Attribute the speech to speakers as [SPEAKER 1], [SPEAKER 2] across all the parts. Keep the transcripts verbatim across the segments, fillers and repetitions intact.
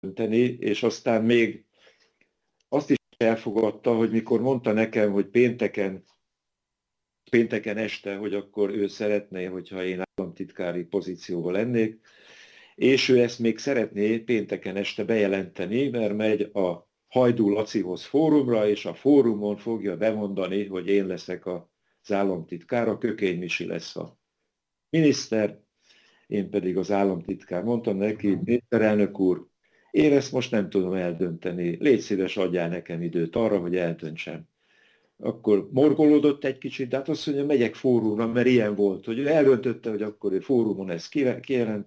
[SPEAKER 1] eldönteni, és aztán még azt is elfogadta, hogy mikor mondta nekem, hogy pénteken, pénteken este, hogy akkor ő szeretné, hogyha én államtitkári pozícióban lennék, és ő ezt még szeretné pénteken este bejelenteni, mert megy a Hajdú Lacihoz fórumra, és a fórumon fogja bemondani, hogy én leszek az államtitkár, a Kökény Misi lesz a miniszter, én pedig az államtitkár. Mondtam neki, miniszterelnök úr, én ezt most nem tudom eldönteni, légy szíves, adjál nekem időt arra, hogy eldöntsem. Akkor morgolódott egy kicsit, de hát azt mondja, megyek fórumra, mert ilyen volt, hogy ő eldöntötte, hogy akkor ő fórumon ezt kijelent,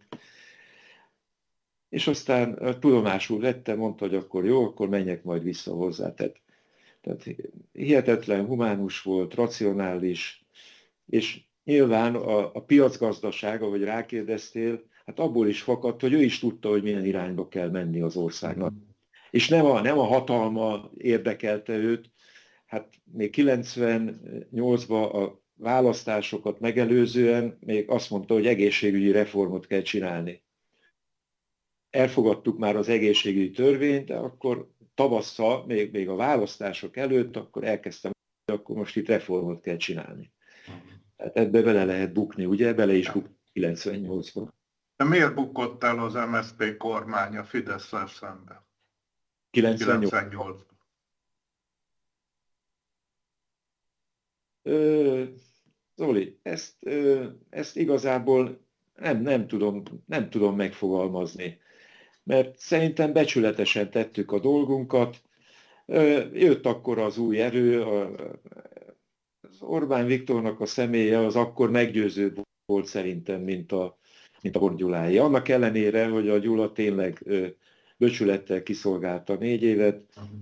[SPEAKER 1] és aztán tudomásul vette, mondta, hogy akkor jó, akkor menjek majd vissza hozzá. Tehát, tehát hihetetlen humánus volt, racionális, és nyilván a, a piacgazdaság, ahogy rákérdeztél, hát abból is fakadt, hogy ő is tudta, hogy milyen irányba kell menni az országnak. Mm. És nem a, nem a hatalma érdekelte őt, hát még kilencvennyolcban a választásokat megelőzően még azt mondta, hogy egészségügyi reformot kell csinálni. Elfogadtuk már az egészségügyi törvényt, de akkor tavasszal, még, még a választások előtt, akkor elkezdtem, hogy akkor most itt reformot kell csinálni. Tehát ebbe bele lehet bukni, ugye? Bele is bukni kilencvennyolcban.
[SPEAKER 2] De miért bukott el az em es zé pé kormány a Fidesz-szel szemben?
[SPEAKER 1] kilencvennyolcban. Ö, Zoli, ezt, ö, ezt igazából nem, nem, tudom, nem tudom megfogalmazni, mert szerintem becsületesen tettük a dolgunkat. Ö, jött akkor az új erő, a, az Orbán Viktornak a személye az akkor meggyőzőbb volt szerintem, mint a, mint a Horn Gyulái. Annak ellenére, hogy a Gyula tényleg ö, becsülettel kiszolgálta négy évet,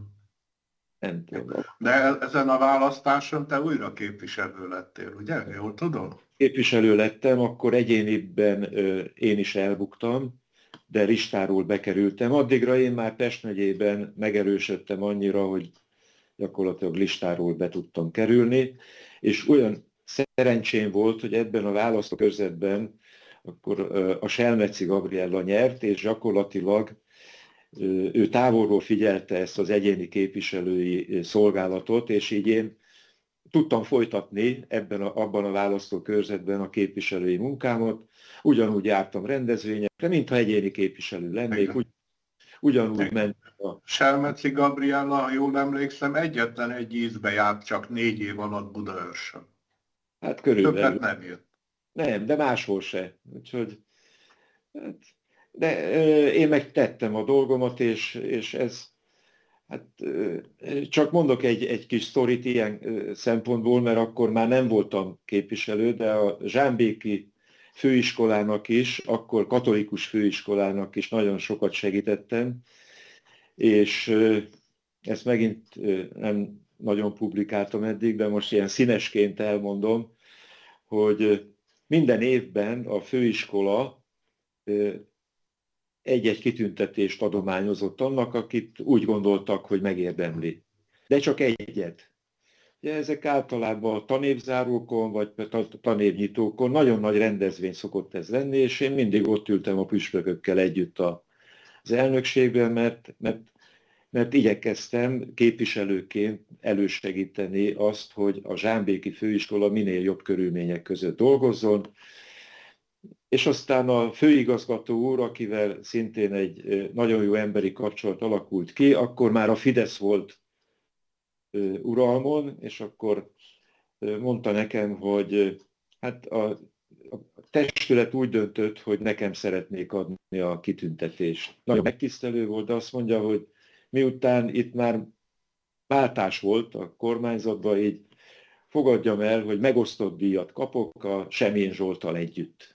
[SPEAKER 1] nem tudom.
[SPEAKER 2] De ezen a választáson te újra képviselő lettél, ugye? Jól tudom?
[SPEAKER 1] Képviselő lettem, akkor egyéniben ö, én is elbuktam, de listáról bekerültem. Addigra én már Pest megyében megerősödtem annyira, hogy gyakorlatilag listáról be tudtam kerülni, és olyan szerencsém volt, hogy ebben a választókörzetben akkor a Selmeci Gabriella nyert, és gyakorlatilag ő távolról figyelte ezt az egyéni képviselői szolgálatot, és így én tudtam folytatni ebben a, abban a választókörzetben a képviselői munkámat. Ugyanúgy jártam rendezvényekre, mintha egyéni képviselő lennék. Ugy, ugyanúgy Igen. ment a...
[SPEAKER 2] Selmeci Gabriella, ha jól emlékszem, egyetlen egy ízbe járt csak négy év alatt Budaörsön.
[SPEAKER 1] Hát körülbelül.
[SPEAKER 2] Többet nem jött.
[SPEAKER 1] Nem, de máshol se. Úgyhogy, hát, de én megtettem a dolgomat, és, és ez, hát csak mondok egy, egy kis sztorit ilyen szempontból, mert akkor már nem voltam képviselő, de a zsámbéki főiskolának is, akkor katolikus főiskolának is nagyon sokat segítettem, és ezt megint nem nagyon publikáltam eddig, de most ilyen színesként elmondom, hogy minden évben a főiskola egy-egy kitüntetést adományozott annak, akit úgy gondoltak, hogy megérdemli. De csak egyet. Ugye ezek általában a tanévzárókon, vagy tanévnyitókon nagyon nagy rendezvény szokott ez lenni, és én mindig ott ültem a püspökökkel együtt az elnökségben, mert, mert, mert igyekeztem képviselőként elősegíteni azt, hogy a zsámbéki főiskola minél jobb körülmények között dolgozzon. És aztán a főigazgató úr, akivel szintén egy nagyon jó emberi kapcsolat alakult ki, akkor már a Fidesz volt uralmon, és akkor mondta nekem, hogy hát a, a testület úgy döntött, hogy nekem szeretnék adni a kitüntetést. Nagyon megtisztelő volt, de azt mondja, hogy miután itt már váltás volt a kormányzatban, így fogadjam el, hogy megosztott díjat kapok a Semjén Zsolttal együtt.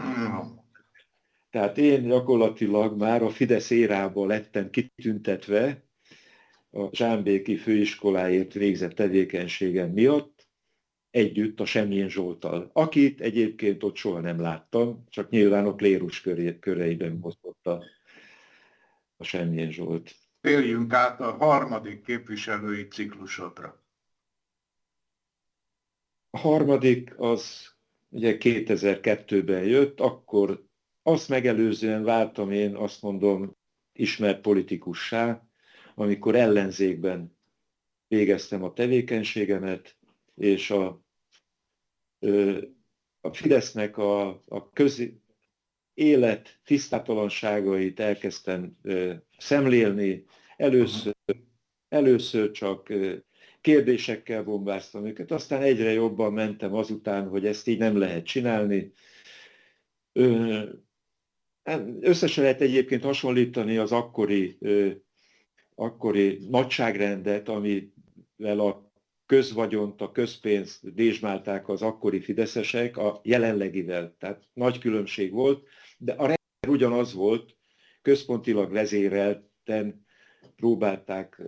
[SPEAKER 1] Tehát én gyakorlatilag már a Fidesz érában lettem kitüntetve a zsámbéki főiskoláért végzett tevékenységem miatt, együtt a Semjén Zsolttal, akit egyébként ott soha nem láttam, csak nyilván a klérus köreiben mozgott a, a Semjén Zsolt.
[SPEAKER 2] Térjünk át a harmadik képviselői ciklusodra.
[SPEAKER 1] A harmadik az ugye kétezer-kettőben jött, akkor azt megelőzően vártam én, azt mondom, ismert politikussá, amikor ellenzékben végeztem a tevékenységemet, és a, a Fidesznek a, a közi élet tisztátalanságait elkezdtem szemlélni. Először, először csak kérdésekkel bombáztam őket, aztán egyre jobban mentem azután, hogy ezt így nem lehet csinálni. Összesen lehet egyébként hasonlítani az akkori, akkori nagyságrendet, amivel a közvagyont, a közpénzt dézsmálták az akkori fideszesek a jelenlegivel. Tehát nagy különbség volt, de a rendszer ugyanaz volt, központilag vezérelten próbálták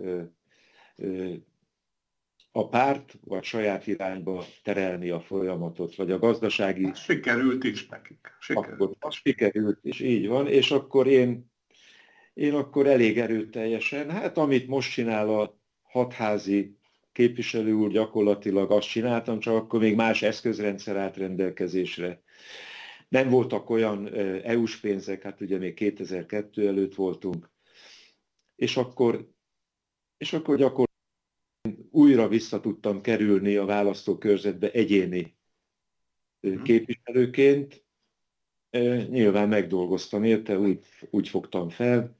[SPEAKER 1] a párt vagy saját irányba terelni a folyamatot, vagy a gazdasági...
[SPEAKER 2] Sikerült is nekik. Sikerült.
[SPEAKER 1] Akkor az sikerült, és így van, és akkor én, én akkor elég erőteljesen, hát amit most csinál a hatházi képviselő úr, gyakorlatilag azt csináltam, csak akkor még más eszközrendszer állt rendelkezésre. Nem voltak olyan é u-s pénzek, hát ugye még kétezer-kettő előtt voltunk, és akkor, és akkor gyakorlatilag újra vissza tudtam kerülni a választókörzetbe egyéni képviselőként. Nyilván megdolgoztam érte, úgy, úgy fogtam fel.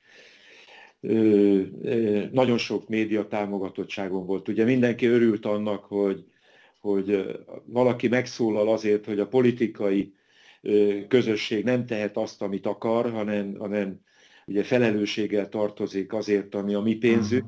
[SPEAKER 1] Nagyon sok média támogatottságom volt. Ugye mindenki örült annak, hogy, hogy valaki megszólal azért, hogy a politikai közösség nem tehet azt, amit akar, hanem, hanem ugye felelősséggel tartozik azért, ami a mi pénzünk.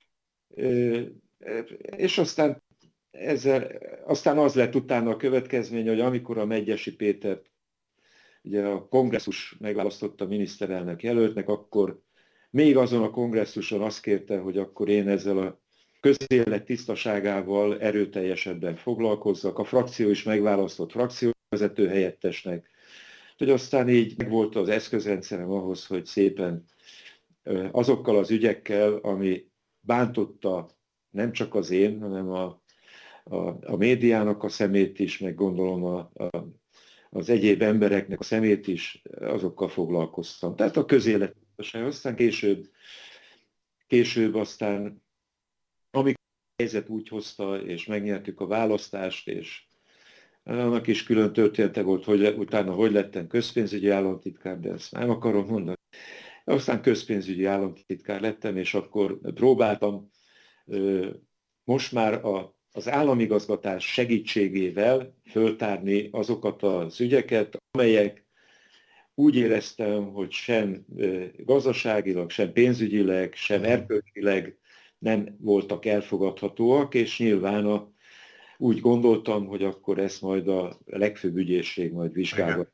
[SPEAKER 1] És aztán, ezzel, aztán az lett utána a következmény, hogy amikor a Medgyessy Pétert ugye a kongresszus megválasztotta miniszterelnök jelöltnek, akkor még azon a kongresszuson azt kérte, hogy akkor én ezzel a közélet tisztaságával erőteljesebben foglalkozzak. A frakció is megválasztott frakcióvezető helyettesnek, hogy aztán így megvolt az eszközrendszerem ahhoz, hogy szépen azokkal az ügyekkel, ami bántotta nem csak az én, hanem a, a, a médiának a szemét is, meg gondolom a, a, az egyéb embereknek a szemét is, azokkal foglalkoztam. Tehát a közélet, aztán később, később aztán, amikor a helyzet úgy hozta, és megnyertük a választást, és annak is külön története volt, hogy utána hogy lettem közpénzügyi államtitkár, de ezt nem akarom mondani. Aztán közpénzügyi államtitkár lettem, és akkor próbáltam most már a, az államigazgatás segítségével föltárni azokat az ügyeket, amelyek úgy éreztem, hogy sem gazdaságilag, sem pénzügyileg, sem erkölcsileg nem voltak elfogadhatóak, és nyilván a, úgy gondoltam, hogy akkor ezt majd a legfőbb ügyészség majd vizsgálja.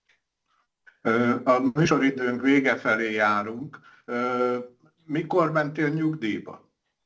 [SPEAKER 2] A műsoridőnk vége felé járunk. Mikor mentél nyugdíjba?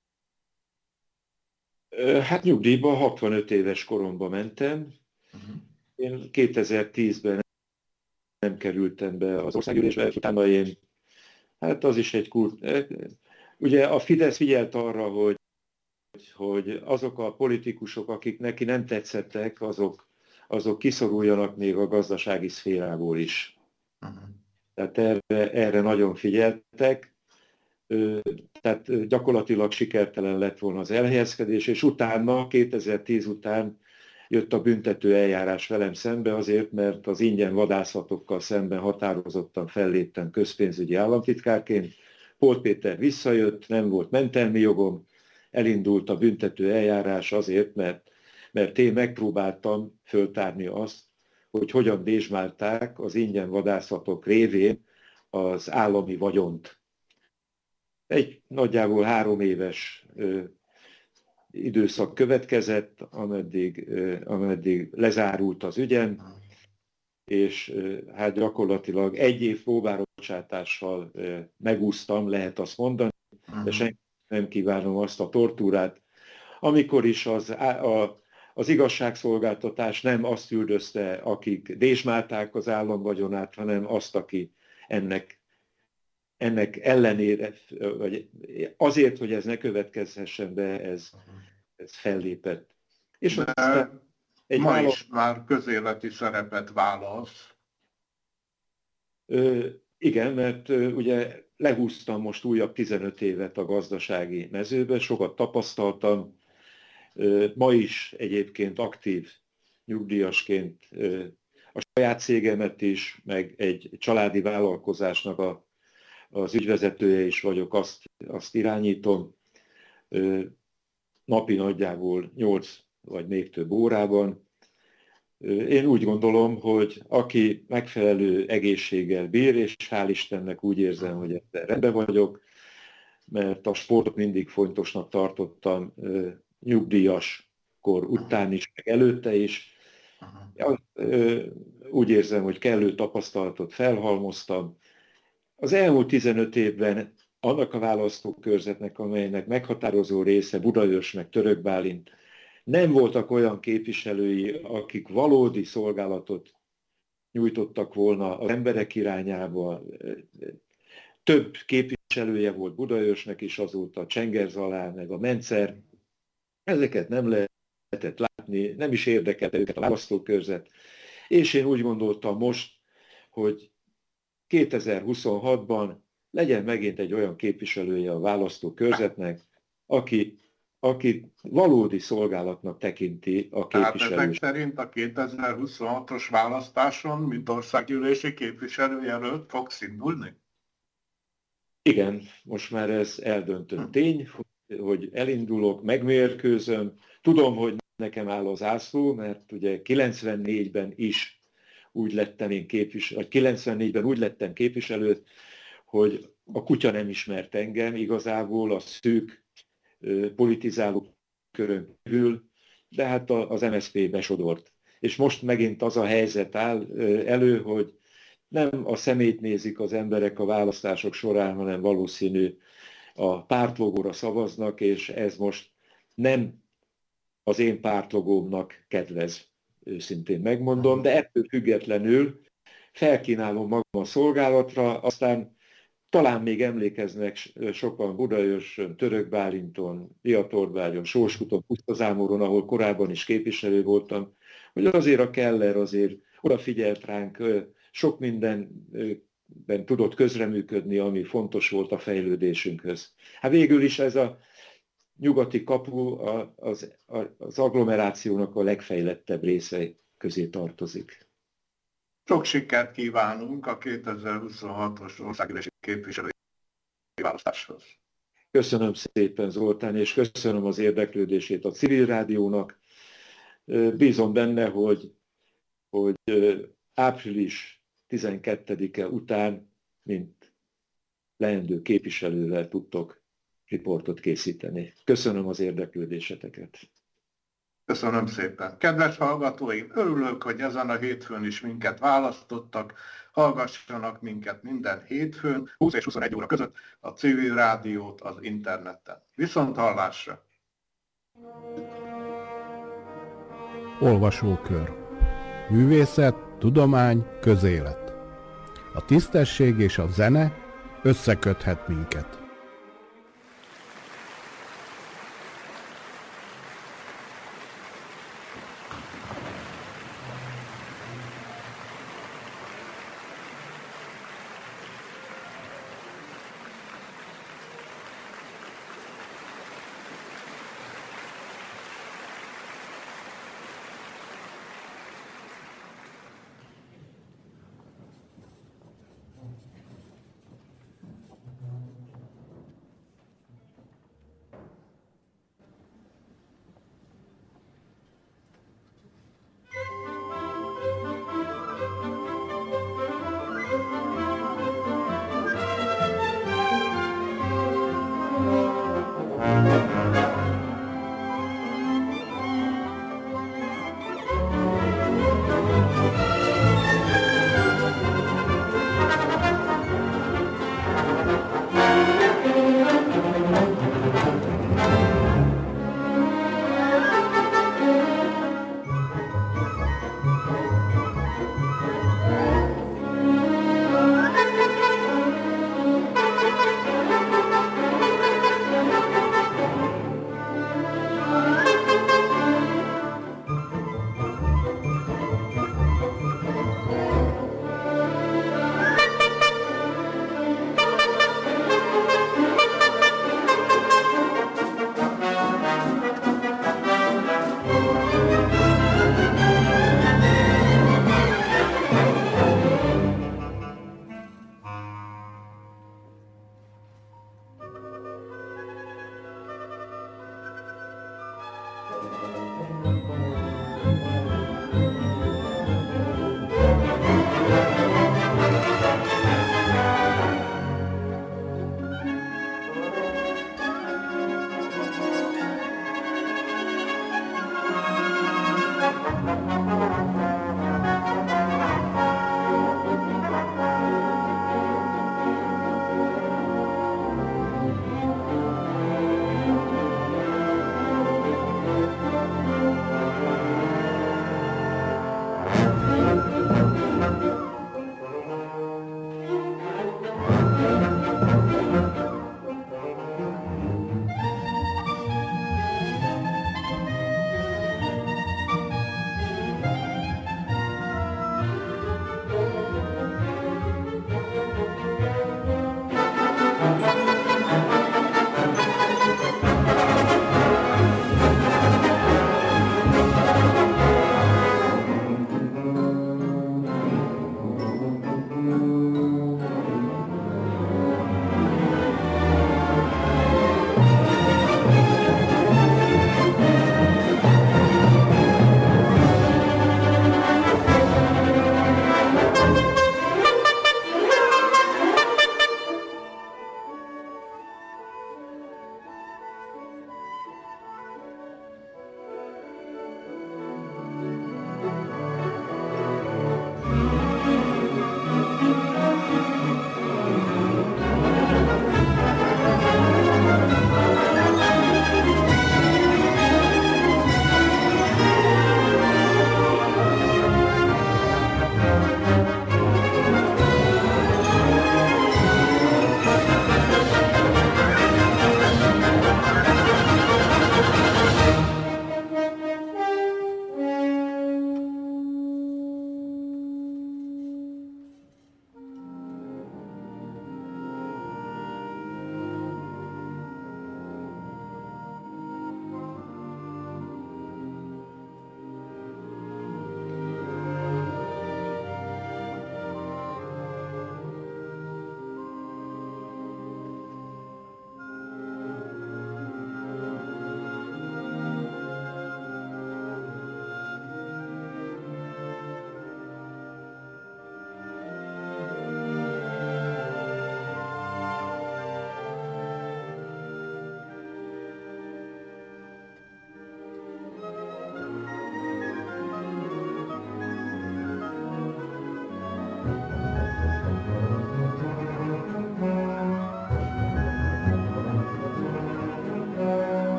[SPEAKER 1] Hát nyugdíjba hatvanöt éves koromban mentem. Én kétezer-tízben nem kerültem be az országgyűlésbe, utána én, hát az is egy kult. Ugye a Fidesz figyelt arra, hogy, hogy azok a politikusok, akik neki nem tetszettek, azok, azok kiszoruljanak még a gazdasági szférából is. Uh-huh. Tehát erre, erre nagyon figyeltek. Tehát gyakorlatilag sikertelen lett volna az elhelyezkedés, és utána, kétezer-tíz után jött a büntető eljárás velem szembe azért, mert az ingyen vadászatokkal szemben határozottan felléptem közpénzügyi államtitkárként. Polt Péter visszajött, nem volt mentelmi jogom, elindult a büntető eljárás azért, mert, mert én megpróbáltam föltárni azt, hogy hogyan dézsmálták az ingyen vadászatok révén az állami vagyont. Egy nagyjából három éves ö, időszak következett, ameddig, ö, ameddig lezárult az ügyem, és ö, hát gyakorlatilag egy év próbárocsátással ö, megúsztam, lehet azt mondani, de senki nem kívánom azt a tortúrát, amikor is az, a, az igazságszolgáltatás nem azt üldözte, akik dézsmálták az állam vagyonát, hanem azt, aki ennek ennek ellenére, vagy azért, hogy ez ne következhessen be, ez, ez fellépett.
[SPEAKER 2] És aztán egy ma válasz... is már közéleti szerepet válasz.
[SPEAKER 1] Ö, igen, mert ö, ugye lehúztam most újabb tizenöt évet a gazdasági mezőbe, sokat tapasztaltam. Ma is egyébként aktív nyugdíjasként a saját cégemet is, meg egy családi vállalkozásnak a, az ügyvezetője is vagyok, azt, azt irányítom. Napi nagyjából nyolc vagy még több órában. Én úgy gondolom, hogy aki megfelelő egészséggel bír, és hál' Istennek úgy érzem, hogy ebben rendben vagyok, mert a sportot mindig fontosnak tartottam, nyugdíjas kor után is, meg előtte is. Úgy érzem, hogy kellő tapasztalatot felhalmoztam. Az elmúlt tizenöt évben annak a választókörzetnek, amelynek meghatározó része Budaörs meg Török Bálint, nem voltak olyan képviselői, akik valódi szolgálatot nyújtottak volna az emberek irányába. Több képviselője volt Budaörsnek is azóta, Csengerzalán, meg a Mencer. Ezeket nem lehetett látni, nem is érdekelte őket a választókörzet. És én úgy gondoltam most, hogy kétezer-huszonhatban legyen megint egy olyan képviselője a választókörzetnek, aki, aki valódi szolgálatnak tekinti a képviselőt.
[SPEAKER 2] Tehát ezek szerint a kétezer-huszonhatos választáson mint országgyűlési képviselőjelölt fogsz indulni?
[SPEAKER 1] Igen, most már ez eldöntött tény, hogy elindulok, megmérkőzöm. Tudom, hogy nekem áll az ászló, mert ugye kilencvennégyben is úgy lettem én képviselő, vagy kilencvennégyben úgy lettem képviselő, hogy a kutya nem ismert engem igazából a szűk politizáló körön kívül, de hát az em es zé pé besodort. És most megint az a helyzet áll elő, hogy nem a szemét nézik az emberek a választások során, hanem valószínű a pártlogóra szavaznak, és ez most nem az én pártlogómnak kedvez, őszintén megmondom, de ettől függetlenül felkínálom magam a szolgálatra, aztán talán még emlékeznek sokan Budaörsön, Török Bálinton, Diatorvárjon, Sóskuton, Pusztazámoron, ahol korábban is képviselő voltam, hogy azért a Keller azért odafigyelt ránk, sok mindenben tudott közreműködni, ami fontos volt a fejlődésünkhöz. Hát végül is ez a nyugati kapu az, az agglomerációnak a legfejlettebb része közé tartozik.
[SPEAKER 2] Sok sikert kívánunk a kétezer-huszonhatos országgyűlési képviselői választáshoz.
[SPEAKER 1] Köszönöm szépen, Zoltán, és köszönöm az érdeklődését a Civil Rádiónak. Bízom benne, hogy, hogy április tizenkettedike után, mint leendő képviselővel tudtok riportot készíteni. Köszönöm az érdeklődéseteket.
[SPEAKER 2] Köszönöm szépen. Kedves hallgatóim, örülök, hogy ezen a hétfőn is minket választottak. Hallgassanak minket minden hétfőn, húsz és huszonegy óra között a Civil Rádiót az interneten. Viszont hallásra!
[SPEAKER 3] Olvasókör. Művészet, tudomány, közélet. A tisztesség és a zene összeköthet minket.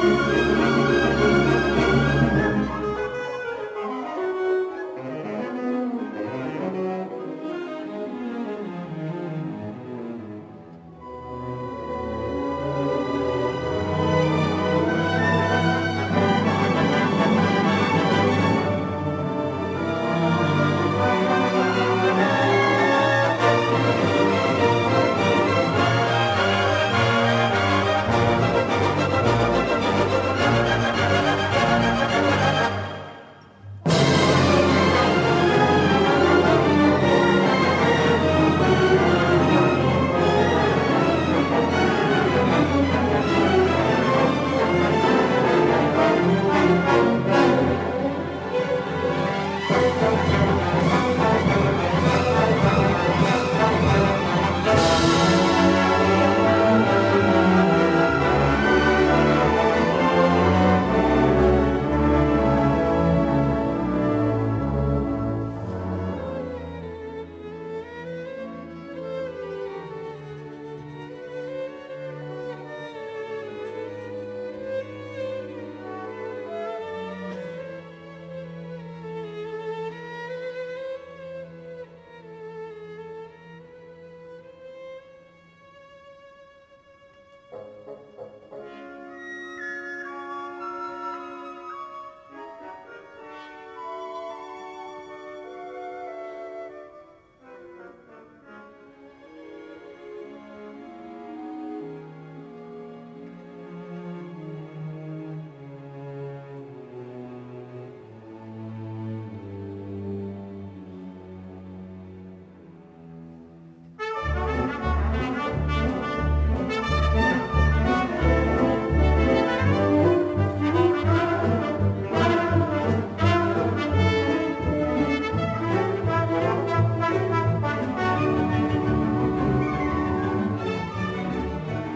[SPEAKER 1] Thank you.